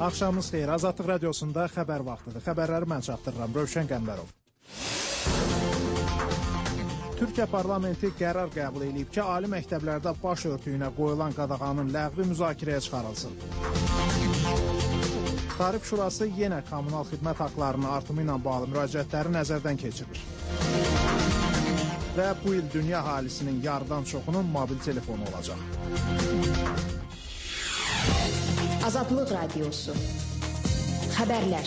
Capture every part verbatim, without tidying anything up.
Axşamınız xeyir. Azadlıq radiosunda xəbər vaxtıdır. Xəbərləri mən çatdırıram. Rövşən Qəmbərov. Türkiyə parlamenti qərar qəbul edib ki, ali məktəblərdə baş örtüyünə qoyulan qadağanın ləğvi müzakirəyə çıxarılsın. Tarif Şurası yenə kommunal xidmət haqlarının artımı ilə bağlı müraciətləri nəzərdən keçirir. Və bu il dünya əhalisinin yarıdan çoxunun mobil telefonu olacaq. Azadlıq Radiosu. Xəbərlər.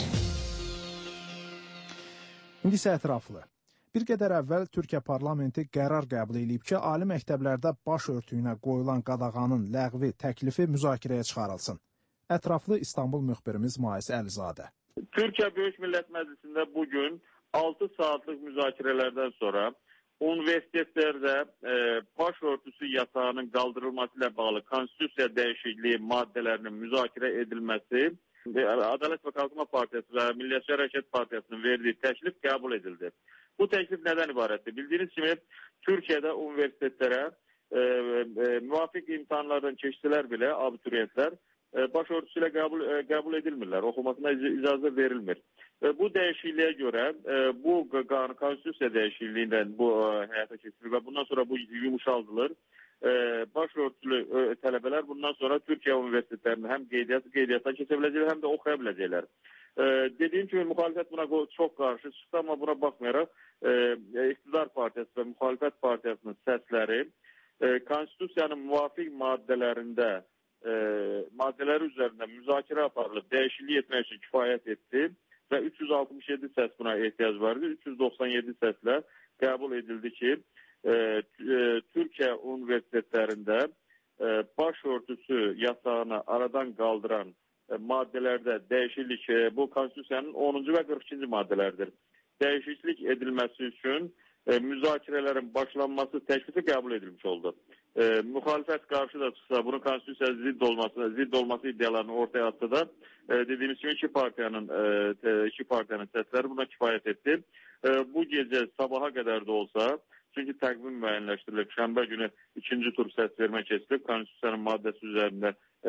İndi isə ətraflı. Bir qədər əvvəl Türkiyə parlamenti qərar qəbul edib ki, ali məktəblərdə baş örtüyünə qoyulan qadağanın ləğvi təklifi müzakirəyə çıxarılsın. Ətraflı İstanbul müxbirimiz Mais Əlizadə. Türkiyə Böyük Millət Məclisində bugün altı saatlıq müzakirələrdən sonra universitetlərdə e, baş örtüsü yasağının qaldırılması ilə bağlı konstitusiya dəyişikliyi maddələrinin müzakirə edilməsi Ədalət və Qalkınma Partiyası və Millətçi Hərəkat Partiyasının verdiyi təklif qəbul edildi. Bu təklif nədən ibarətdir? Bildiyiniz kimi Türkiyədə universitetlərə e, e, müvafiq imtahanlardan keçsələr belə abituriyentlər e, baş örtüsü ilə qəbul, e, qəbul edilmirlər, oxumasına icazə verilmir. E, bu dəyişikliyə görə e, bu konstitusiya dəyişikliyindən bu e, həyata keçirilir və bundan sonra bu yumuşaldılır. E, baş örtülü e, tələbələr bundan sonra Türkiyə universitetlərində həm qeydiyyat, qeydiyyatdan keçə biləcəklər, həm də oxuya biləcəklər. E, dediyim kimi müxalifət buna çox qarşı çıxdı, amma buna baxmayaraq e, İqtidar Partiyası və Müxalifət Partiyasının səsləri e, konstitusiyanın müvafiq maddələrində e, maddələri üzərində müzakirə aparılıb dəyişiklik etmək üçün kifayət etdi və üç yüz altmış yeddi səs buna ehtiyac vardı. üç yüz doxsan yeddi səslə qəbul edildi ki, e, e, Türkiyə universitetlərində e, baş örtüsü yasağını aradan qaldıran e, maddələrdə dəyişiklik, e, bu konstitusiyanın onuncu və qırx ikinci maddələrdir. Dəyişiklik edilməsi üçün e, müzakirələrin başlanması təklifi qəbul edilmiş oldu. E, müxalifət qarşı da çıxsa, bunun konstitusiyaya zidd olması, zidd olması iddialarını ortaya atsa da e, dediyimiz kimi iki partiyanın e, iki partiyanın səsləri buna kifayət etdi. E, bu gecə sabaha qədər də olsa, çünki təqvim müəyyənləşdirilib, şənbə günü ikinci tur səs vermə keçirilib, konstitusiyanın maddəsi üzərində e,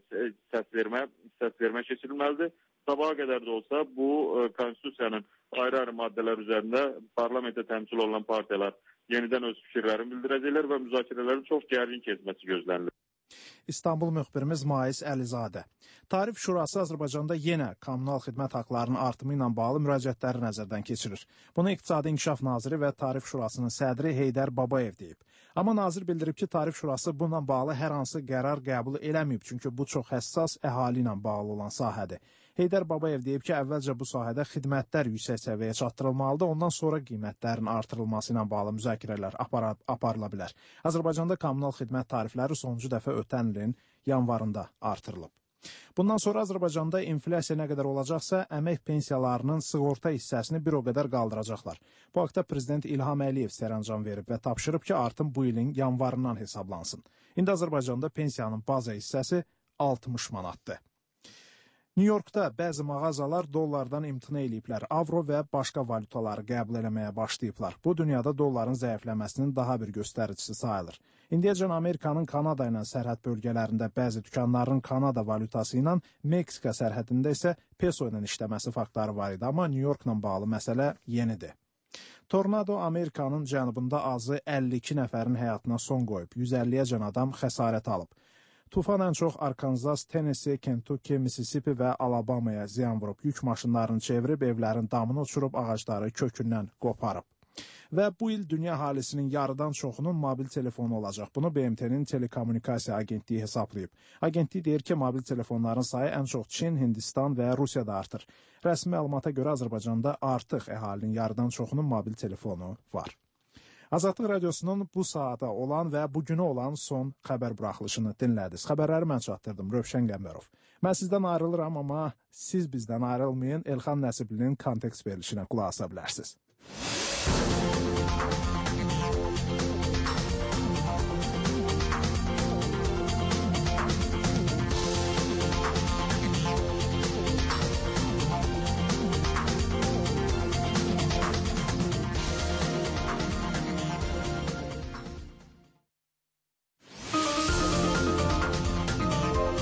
səs vermə, səs vermə keçirilməlidir. Sabaha qədər də olsa bu e, konstitusiyanın ayrı-ayrı maddələr üzərində parlamentdə təmsil olunan partiyalar yenidən öz fikirlərini bildirəcəklər və müzakirələrin çox gərgin keçməsi gözlənilir. İstanbul müxbirimiz Mais Əlizadə. Tarif Şurası Azərbaycanda yenə kommunal xidmət haqlarının artımı ilə bağlı müraciətləri nəzərdən keçirir. Bunu İqtisadi İnkişaf Naziri və Tarif Şurasının sədri Heydər Babayev deyib. Amma nazir bildirib ki, Tarif Şurası bununla bağlı hər hansı qərar qəbul eləməyib, çünki bu çox həssas əhali ilə bağlı olan sahədir. Heydər Babayev deyib ki, əvvəlcə bu sahədə xidmətlər yüksək səviyyəyə çatdırılmalıdır, ondan sonra qiymətlərin artırılması ilə bağlı müzakirələr apar aparıla bilər. Azərbaycanda kommunal xidmət tarifləri sonuncu dəfə ötən ilin yanvarında artırılıb. Bundan sonra Azərbaycanda inflyasiya nə qədər olacaqsa, əmək pensiyalarının sığorta hissəsini bir o qədər qaldıracaqlar. Bu haqda Prezident İlham Əliyev sərəncam verib və tapşırıb ki, artım bu ilin yanvarından hesaplansın. İndi Azərbaycanda pensiyanın baza hissəsi altmış manatdır. Nyu-Yorkda bəzi mağazalar dollardan imtina eləyiblər. Avro və başqa valutaları qəbul eləməyə başlayıblar. Bu, dünyada dolların zəifləməsinin daha bir göstəricisi sayılır. İndiyəcən Amerikanın Kanada ilə sərhəd bölgələrində bəzi dükanların Kanada valutası ilə, Meksika sərhədində isə peso ilə işləməsi faktları var idi. Amma Nyu-Yorkla bağlı məsələ yenidir. Tornado Amerikanın cənubunda azı əlli iki nəfərin həyatına son qoyub. yüz əlliyə adam xəsarət alıb. Tufan ən çox Arkansas, Tennessee, Kentucky, Mississippi və Alabamaya ziyan vurub. Yük maşınlarını çevirib, evlərin damını uçurub, ağacları kökündən qoparıb. Və bu il dünya əhalisinin yarıdan çoxunun mobil telefonu olacaq. Bunu B M T-nin Telekommunikasiya Agentliyi hesablayıb. Agentlik deyir ki, mobil telefonların sayı ən çox Çin, Hindistan və Rusiyada artır. Rəsmi məlumata görə Azərbaycanda artıq əhalinin yarıdan çoxunun mobil telefonu var. Azadlıq Radiosunun bu saata olan və bugünə olan son xəbər buraxılışını dinlədiniz. Xəbərləri mən çatdırdım, Rövşən Qəmbərov. Mən sizdən ayrılıram, amma siz bizdən ayrılmayın, Elxan Nəsiblinin kontekst verilişinə qulaq asa bilərsiniz.